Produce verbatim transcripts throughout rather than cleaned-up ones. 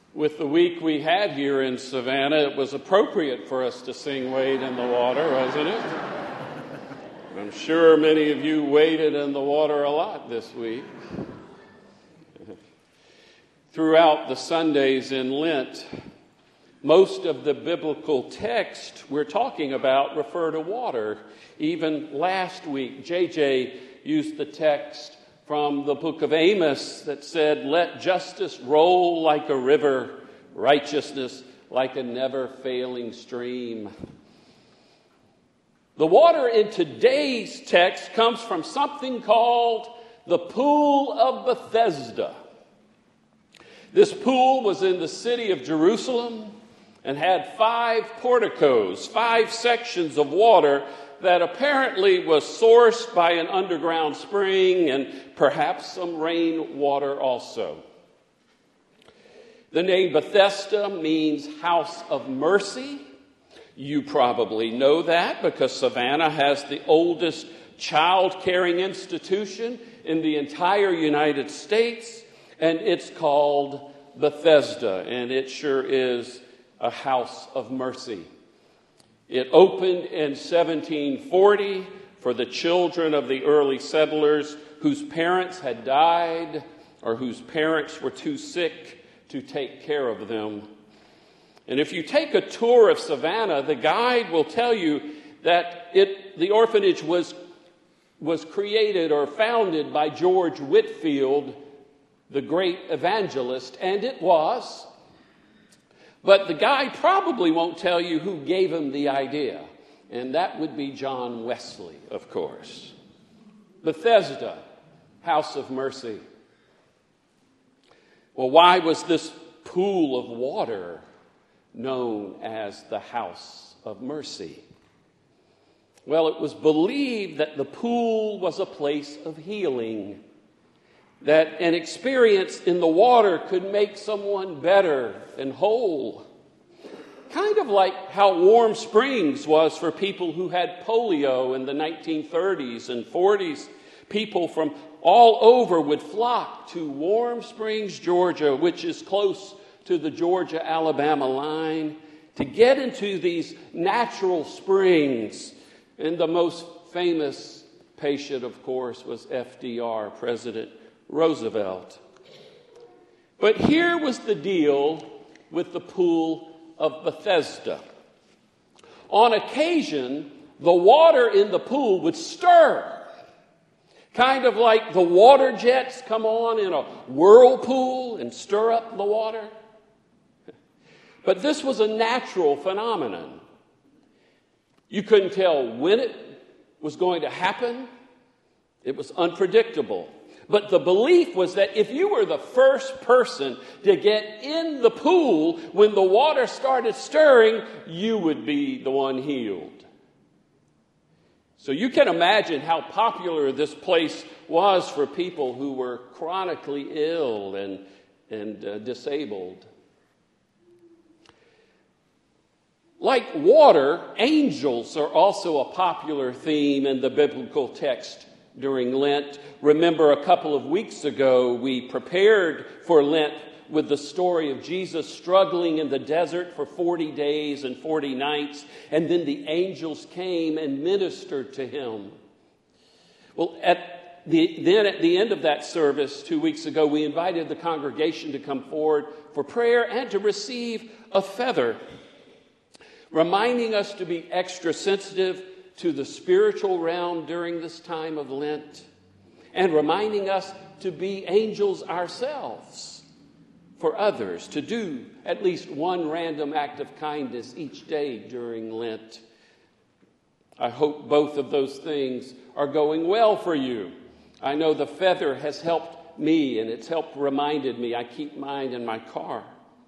With the week we had here in Savannah, it was appropriate for us to sing Wade in the Water, wasn't it? I'm sure many of you waded in the water a lot this week. Throughout the Sundays in Lent, most of the biblical text we're talking about refer to water. Even last week, J J used the text from the book of Amos that said, "Let justice roll like a river, righteousness like a never-failing stream." The water in today's text comes from something called the Pool of Bethesda. This pool was in the city of Jerusalem and had five porticos, five sections of water that apparently was sourced by an underground spring and perhaps some rainwater also. The name Bethesda means house of mercy. You probably know that because Savannah has the oldest child-caring institution in the entire United States, and it's called Bethesda, and it sure is a house of mercy. It opened in seventeen forty for the children of the early settlers whose parents had died or whose parents were too sick to take care of them. And if you take a tour of Savannah, the guide will tell you that it, the orphanage was, was created or founded by George Whitefield, the great evangelist, and it was. But the guide probably won't tell you who gave him the idea, and that would be John Wesley, of course. Bethesda, house of mercy. Well, why was this pool of water known as the house of mercy? Well, it was believed that the pool was a place of healing, that an experience in the water could make someone better and whole. Kind of like how Warm Springs was for people who had polio in the nineteen thirties and forties. People from all over would flock to Warm Springs, Georgia, which is close to the Georgia-Alabama line, to get into these natural springs. And the most famous patient, of course, was F D R, President Roosevelt. But here was the deal with the pool of Bethesda. On occasion, the water in the pool would stir, kind of like the water jets come on in a whirlpool and stir up the water. But this was a natural phenomenon. You couldn't tell when it was going to happen. It was unpredictable. But the belief was that if you were the first person to get in the pool when the water started stirring, you would be the one healed. So you can imagine how popular this place was for people who were chronically ill and, and uh, disabled. Like water, angels are also a popular theme in the biblical text during Lent. Remember, a couple of weeks ago, we prepared for Lent with the story of Jesus struggling in the desert for forty days and forty nights, and then the angels came and ministered to him. Well, at the, then at the end of that service two weeks ago, we invited the congregation to come forward for prayer and to receive a feather, reminding us to be extra sensitive to the spiritual realm during this time of Lent, and reminding us to be angels ourselves for others, to do at least one random act of kindness each day during Lent. I hope both of those things are going well for you. I know the feather has helped me, and it's helped reminded me. I keep mine in my car.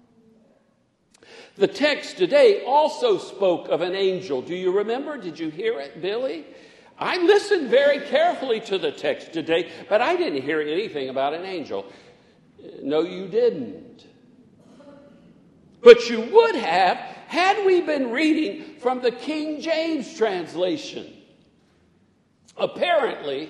The text today also spoke of an angel. Do you remember? Did you hear it, Billy? I listened very carefully to the text today, but I didn't hear anything about an angel. No, you didn't. But you would have had we been reading from the King James translation. Apparently,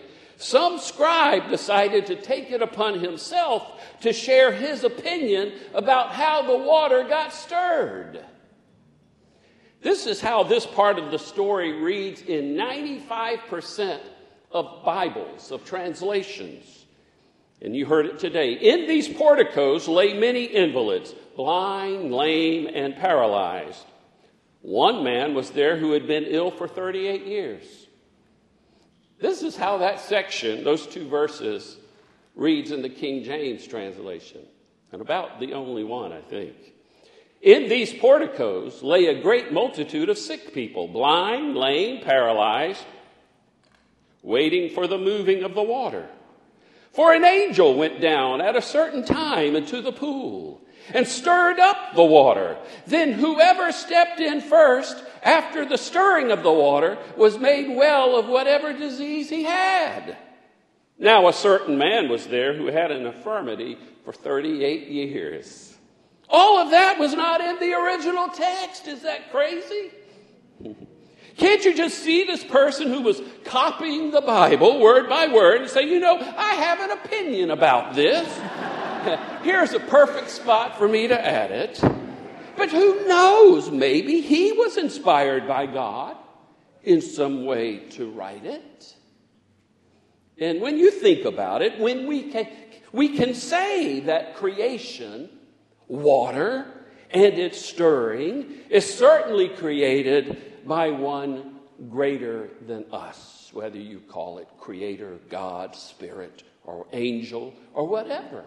some scribe decided to take it upon himself to share his opinion about how the water got stirred. This is how this part of the story reads in ninety-five percent of Bibles, of translations. And you heard it today. In these porticos lay many invalids, blind, lame, and paralyzed. One man was there who had been ill for thirty-eight years. This is how that section, those two verses, reads in the King James translation. And about the only one, I think. In these porticos lay a great multitude of sick people, blind, lame, paralyzed, waiting for the moving of the water. For an angel went down at a certain time into the pool and stirred up the water. Then whoever stepped in first after the stirring of the water was made well of whatever disease he had. Now a certain man was there who had an infirmity for thirty-eight years. All of that was not in the original text. Is that crazy? Can't you just see this person who was copying the Bible word by word and say, you know, I have an opinion about this. Here's a perfect spot for me to add it. But who knows, maybe he was inspired by God in some way to write it. And when you think about it, when we can, we can say that creation, water, and its stirring is certainly created by one greater than us, whether you call it creator, God, spirit, or angel, or whatever.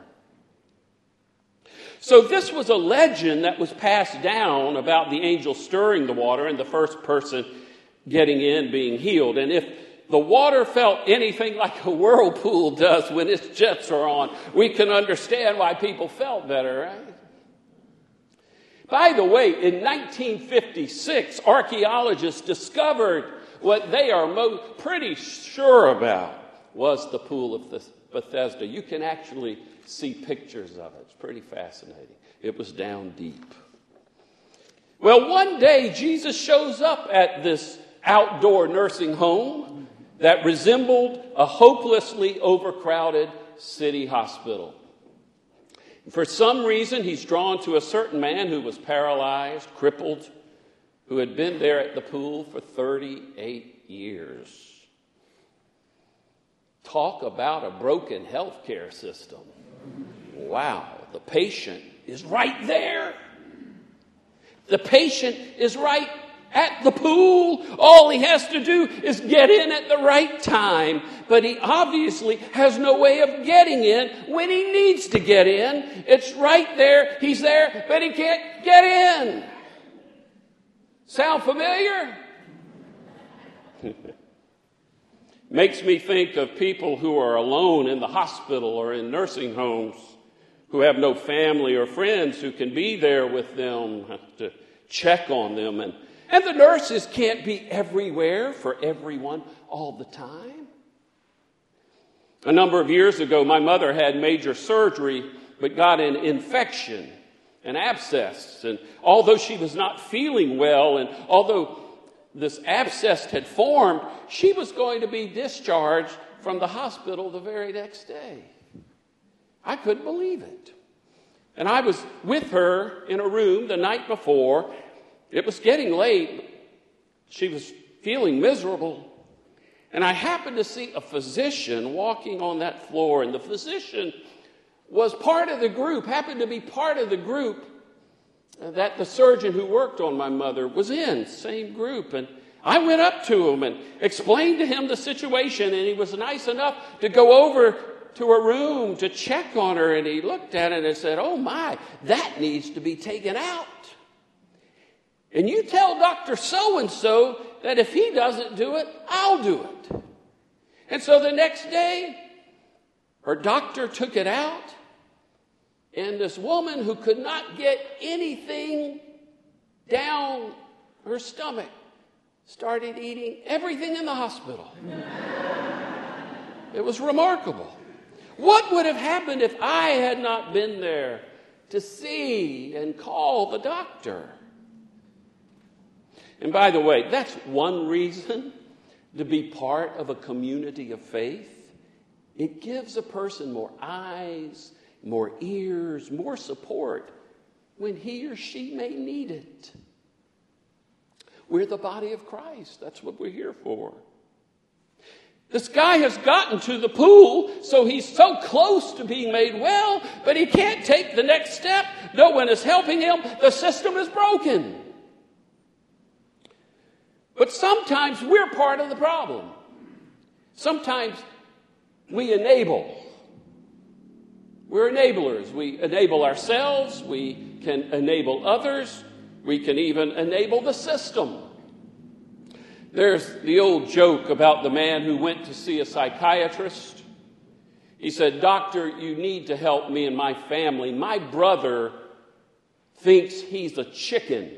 So this was a legend that was passed down about the angel stirring the water and the first person getting in being healed. And if the water felt anything like a whirlpool does when its jets are on, we can understand why people felt better, right? By the way, in nineteen fifty-six, archaeologists discovered what they are mo- pretty sure about was the pool of Bethesda. You can actually see pictures of it. It's pretty fascinating. It was down deep. Well, one day Jesus shows up at this outdoor nursing home that resembled a hopelessly overcrowded city hospital. For some reason, he's drawn to a certain man who was paralyzed, crippled, who had been there at the pool for thirty-eight years. Talk about a broken healthcare system. Wow, the patient is right there. The patient is right at the pool. All he has to do is get in at the right time. But he obviously has no way of getting in when he needs to get in. It's right there. He's there, but he can't get in. Sound familiar? Makes me think of people who are alone in the hospital or in nursing homes, who have no family or friends who can be there with them to check on them. And, and the nurses can't be everywhere for everyone all the time. A number of years ago, my mother had major surgery, but got an infection, an abscess. And although she was not feeling well, and although this abscess had formed, she was going to be discharged from the hospital the very next day. I couldn't believe it. And I was with her in a room the night before. It was getting late. She was feeling miserable. And I happened to see a physician walking on that floor. And the physician was part of the group, happened to be part of the group that the surgeon who worked on my mother was in, same group. And I went up to him and explained to him the situation, and he was nice enough to go over to a room to check on her, and he looked at it and said, oh my, that needs to be taken out. And you tell Doctor So-and-so that if he doesn't do it, I'll do it. And so the next day, her doctor took it out, and this woman who could not get anything down her stomach started eating everything in the hospital. It was remarkable. What would have happened if I had not been there to see and call the doctor? And by the way, that's one reason to be part of a community of faith, It gives a person more eyes, more ears, more support when he or she may need it. We're the body of Christ. That's what we're here for. This guy has gotten to the pool, so he's so close to being made well, but he can't take the next step. No one is helping him. The system is broken. But sometimes we're part of the problem. Sometimes we enable. We're enablers. We enable ourselves. We can enable others. We can even enable the system. There's the old joke about the man who went to see a psychiatrist. He said, "Doctor, you need to help me and my family. My brother thinks he's a chicken."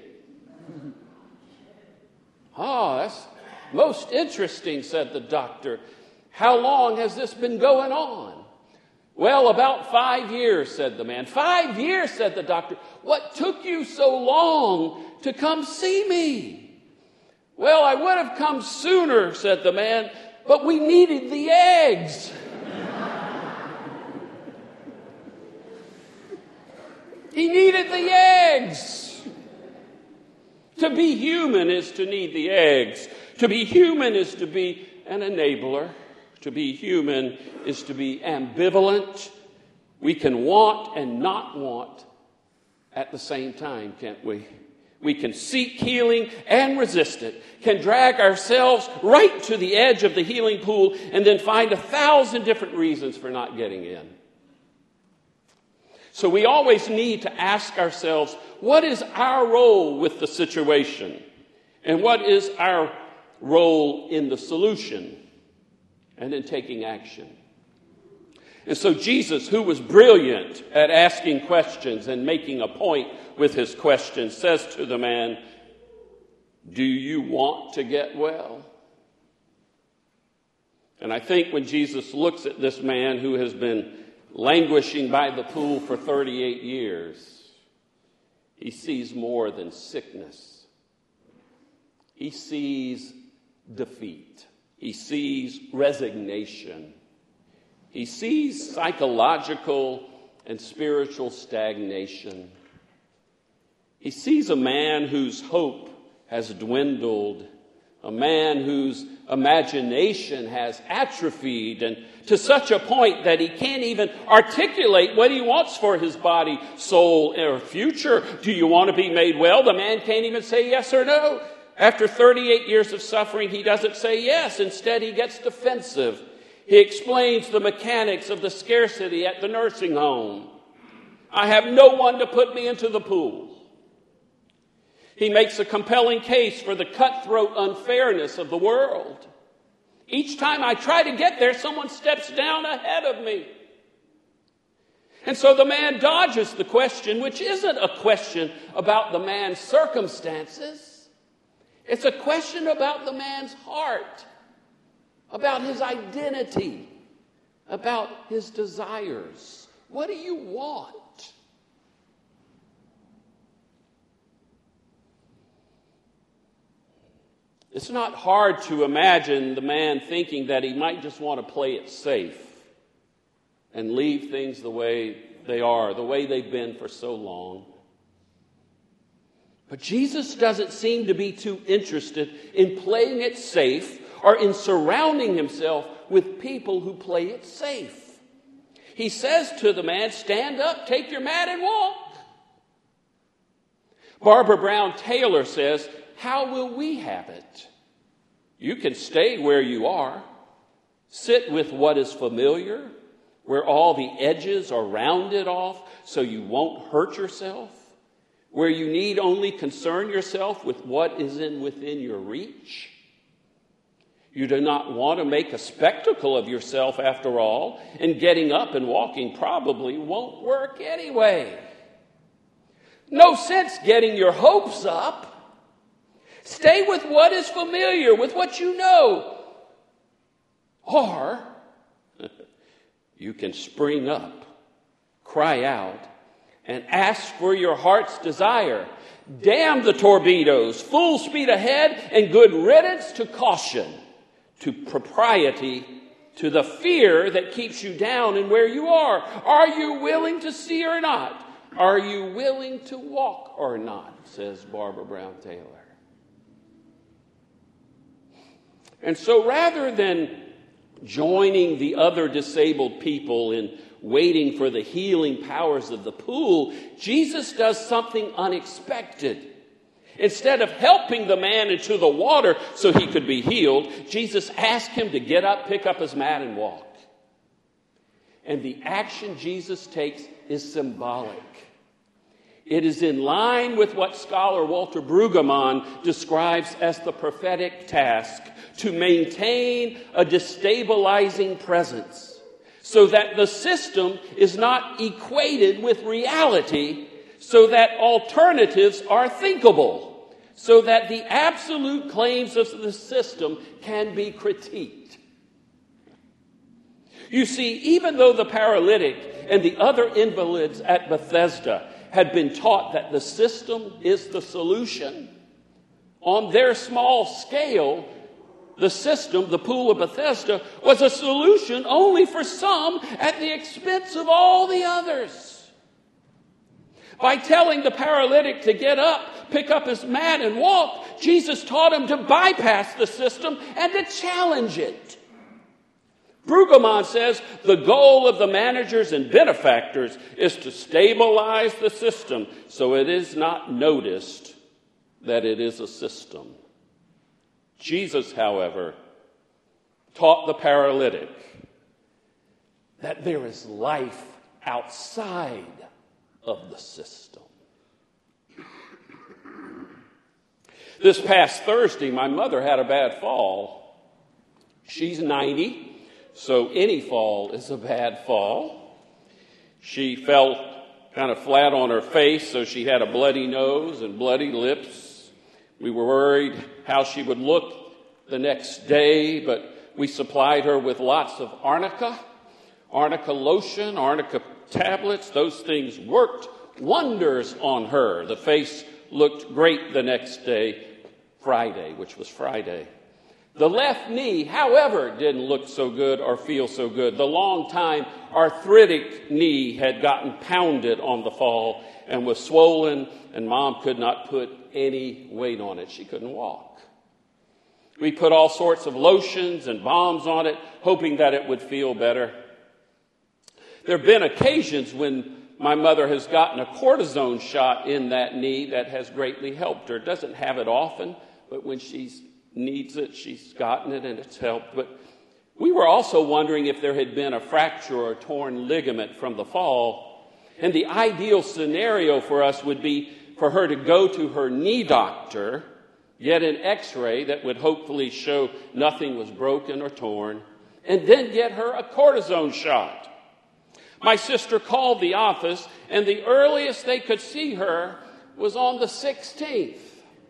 "Oh, that's most interesting," said the doctor. "How long has this been going on?" "Well, about five years, said the man. "Five years, said the doctor. "What took you so long to come see me?" "Well, I would have come sooner," said the man, "but we needed the eggs." He needed the eggs. To be human is to need the eggs. To be human is to be an enabler. To be human is to be ambivalent. We can want and not want at the same time, can't we? We can seek healing and resist it, can drag ourselves right to the edge of the healing pool and then find a thousand different reasons for not getting in. So we always need to ask ourselves, what is our role with the situation? And what is our role in the solution and in taking action? And so Jesus, who was brilliant at asking questions and making a point with his questions, says to the man, "Do you want to get well?" And I think when Jesus looks at this man who has been languishing by the pool for thirty-eight years, he sees more than sickness. He sees defeat. He sees resignation. He sees psychological and spiritual stagnation. He sees a man whose hope has dwindled, a man whose imagination has atrophied, and to such a point that he can't even articulate what he wants for his body, soul, or future. Do you want to be made well? The man can't even say yes or no. After thirty-eight years of suffering, he doesn't say yes. Instead, he gets defensive. He explains the mechanics of the scarcity at the nursing home. "I have no one to put me into the pool." He makes a compelling case for the cutthroat unfairness of the world. "Each time I try to get there, someone steps down ahead of me." And so the man dodges the question, which isn't a question about the man's circumstances. It's a question about the man's heart, about his identity, about his desires. What do you want? It's not hard to imagine the man thinking that he might just want to play it safe and leave things the way they are, the way they've been for so long. But Jesus doesn't seem to be too interested in playing it safe or in surrounding himself with people who play it safe. He says to the man, "Stand up, take your mat, and walk." Barbara Brown Taylor says, "How will we have it? You can stay where you are. Sit with what is familiar, where all the edges are rounded off so you won't hurt yourself, where you need only concern yourself with what is in within your reach. You do not want to make a spectacle of yourself after all, and getting up and walking probably won't work anyway. No sense getting your hopes up. Stay with what is familiar, with what you know. Or you can spring up, cry out, and ask for your heart's desire. Damn the torpedoes, full speed ahead, and good riddance to caution, to propriety, to the fear that keeps you down and where you are. Are you willing to see or not? Are you willing to walk or not? Says Barbara Brown Taylor. And so rather than joining the other disabled people in waiting for the healing powers of the pool, Jesus does something unexpected. Instead of helping the man into the water so he could be healed, Jesus asked him to get up, pick up his mat, and walk. And the action Jesus takes is symbolic. It is in line with what scholar Walter Brueggemann describes as the prophetic task to maintain a destabilizing presence so that the system is not equated with reality, so that alternatives are thinkable, so that the absolute claims of the system can be critiqued. You see, even though the paralytic and the other invalids at Bethesda had been taught that the system is the solution, on their small scale, the system, the pool of Bethesda, was a solution only for some at the expense of all the others. By telling the paralytic to get up, pick up his mat, and walk, Jesus taught him to bypass the system and to challenge it. Brueggemann says the goal of the managers and benefactors is to stabilize the system so it is not noticed that it is a system. Jesus, however, taught the paralytic that there is life outside of the system. This past Thursday, my mother had a bad fall. She's ninety. So any fall is a bad fall. She fell kind of flat on her face, so she had a bloody nose and bloody lips. We were worried how she would look the next day, but we supplied her with lots of arnica, arnica lotion, arnica tablets. Those things worked wonders on her. The face looked great the next day, Friday, which was Friday. The left knee, however, didn't look so good or feel so good. The long-time arthritic knee had gotten pounded on the fall and was swollen, and Mom could not put any weight on it. She couldn't walk. We put all sorts of lotions and balms on it, hoping that it would feel better. There have been occasions when my mother has gotten a cortisone shot in that knee that has greatly helped her. Doesn't have it often, but when she's needs it, she's gotten it, and it's helped. But we were also wondering if there had been a fracture or a torn ligament from the fall. And the ideal scenario for us would be for her to go to her knee doctor, get an x-ray that would hopefully show nothing was broken or torn, and then get her a cortisone shot. My sister called the office, and the earliest they could see her was on the sixteenth.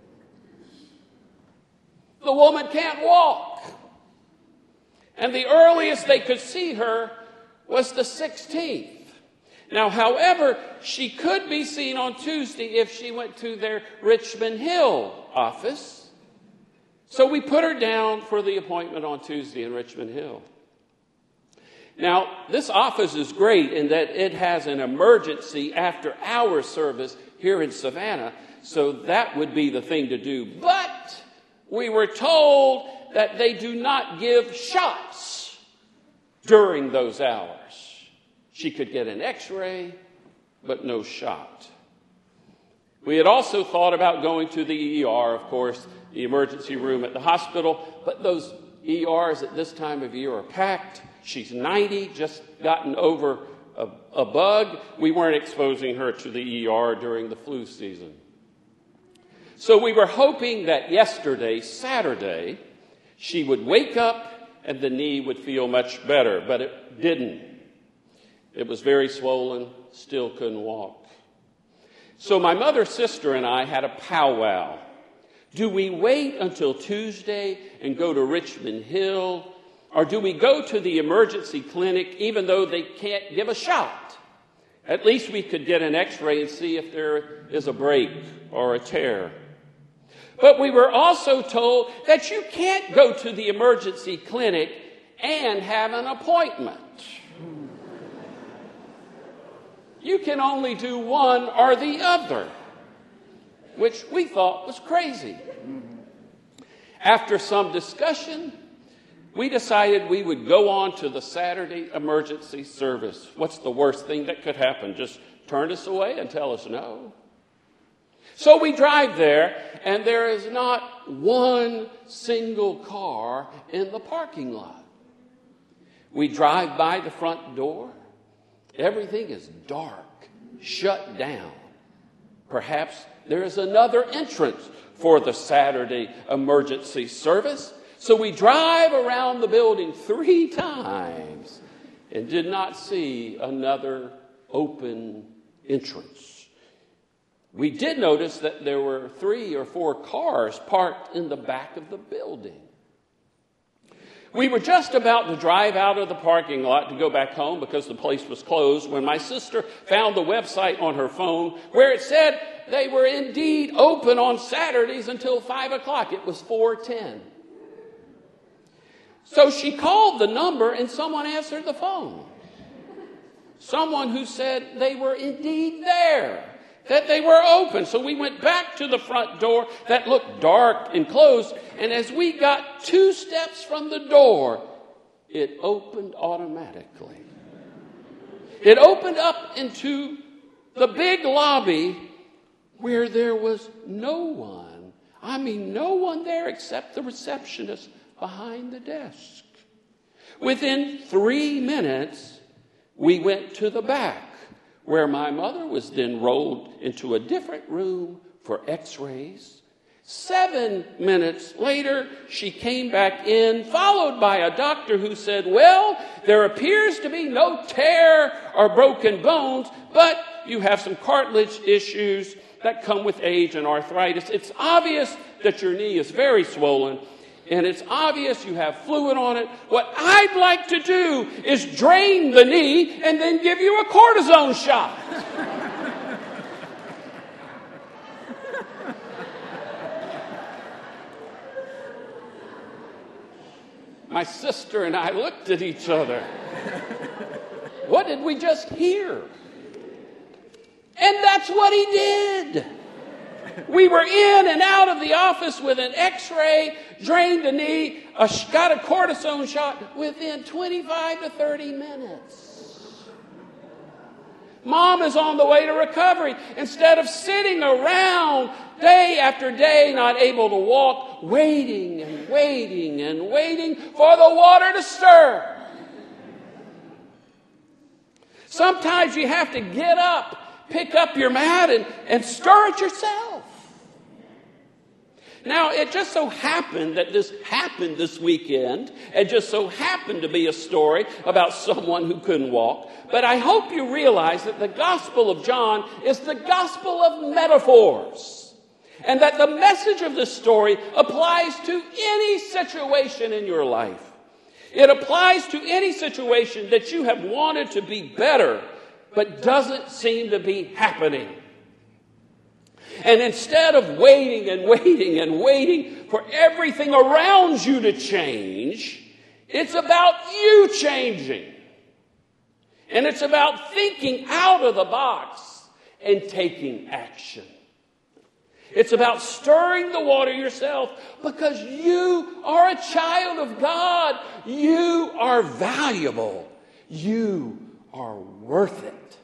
The woman can't walk. And the earliest they could see her was the sixteenth. Now, however, she could be seen on Tuesday if she went to their Richmond Hill office. So we put her down for the appointment on Tuesday in Richmond Hill. Now, this office is great in that it has an emergency after hour service here in Savannah. So that would be the thing to do. But we were told that they do not give shots during those hours. She could get an x-ray, but no shot. We had also thought about going to the E R, of course, the emergency room at the hospital, but those E Rs at this time of year are packed. She's ninety, just gotten over a, a bug. We weren't exposing her to the E R during the flu season. So we were hoping that yesterday, Saturday, she would wake up and the knee would feel much better, but it didn't. It was very swollen, still couldn't walk. So my mother, sister, and I had a powwow. Do we wait until Tuesday and go to Richmond Hill, or do we go to the emergency clinic even though they can't give a shot? At least we could get an x-ray and see if there is a break or a tear. But we were also told that you can't go to the emergency clinic and have an appointment. You can only do one or the other, which we thought was crazy. After some discussion, we decided we would go on to the Saturday emergency service. What's the worst thing that could happen? Just turn us away and tell us no? So we drive there, and there is not one single car in the parking lot. We drive by the front door. Everything is dark, shut down. Perhaps there is another entrance for the Saturday emergency service. So we drive around the building three times and did not see another open entrance. We did notice that there were three or four cars parked in the back of the building. We were just about to drive out of the parking lot to go back home because the place was closed when my sister found the website on her phone where it said they were indeed open on Saturdays until five o'clock. It was four ten. So she called the number and someone answered the phone. Someone who said they were indeed there, that they were open. So we went back to the front door that looked dark and closed. And as we got two steps from the door, it opened automatically. It opened up into the big lobby where there was no one. I mean, no one there except the receptionist behind the desk. Within three minutes, we went to the back, where my mother was then rolled into a different room for x-rays. Seven minutes later, she came back in, followed by a doctor who said, well, there appears to be no tear or broken bones, but you have some cartilage issues that come with age and arthritis. It's obvious that your knee is very swollen, and it's obvious you have fluid on it. What I'd like to do is drain the knee and then give you a cortisone shot. My sister and I looked at each other. What did we just hear? And that's what he did. We were in and out of the office with an x-ray, drained the knee, a, got a cortisone shot within twenty-five to thirty minutes. Mom is on the way to recovery. Instead of sitting around day after day, not able to walk, waiting and waiting and waiting for the water to stir. Sometimes you have to get up, pick up your mat, and, and stir it yourself. Now, it just so happened that this happened this weekend. It just so happened to be a story about someone who couldn't walk. But I hope you realize that the Gospel of John is the gospel of metaphors. And that the message of this story applies to any situation in your life. It applies to any situation that you have wanted to be better, but doesn't seem to be happening. And instead of waiting and waiting and waiting for everything around you to change, it's about you changing. And it's about thinking out of the box and taking action. It's about stirring the water yourself because you are a child of God. You are valuable. You are worth it.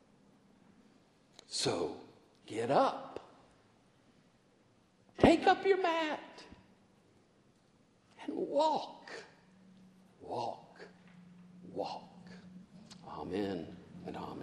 So get up. Take up your mat and walk, walk, walk. Amen and amen.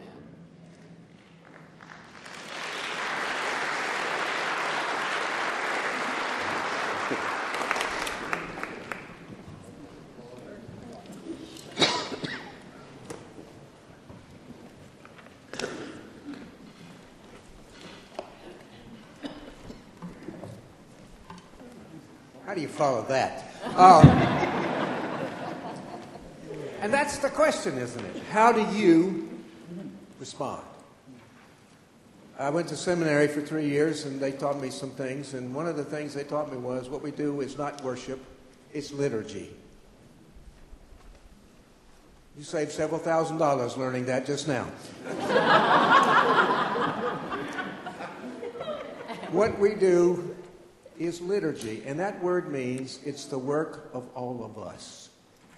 How do you follow that? Uh, and that's the question, isn't it? How do you respond? I went to seminary for three years, and they taught me some things. And one of the things they taught me was what we do is not worship, it's liturgy. You saved several thousand dollars learning that just now. What we do is liturgy, and that word means it's the work of all of us.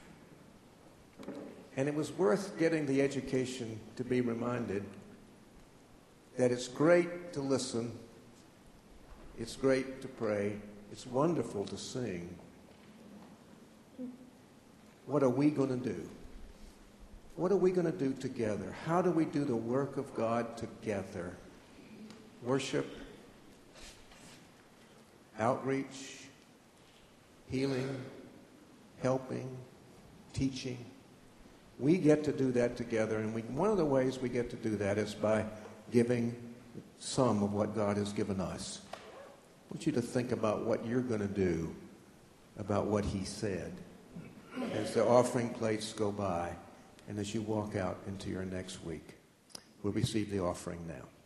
And it was worth getting the education to be reminded that it's great to listen, it's great to pray, it's wonderful to sing. What are we going to do? What are we going to do together? How do we do the work of God together? Worship, outreach, healing, helping, teaching. We get to do that together, and we, one of the ways we get to do that is by giving some of what God has given us. I want you to think about what you're going to do about what he said as the offering plates go by and as you walk out into your next week. We'll receive the offering now.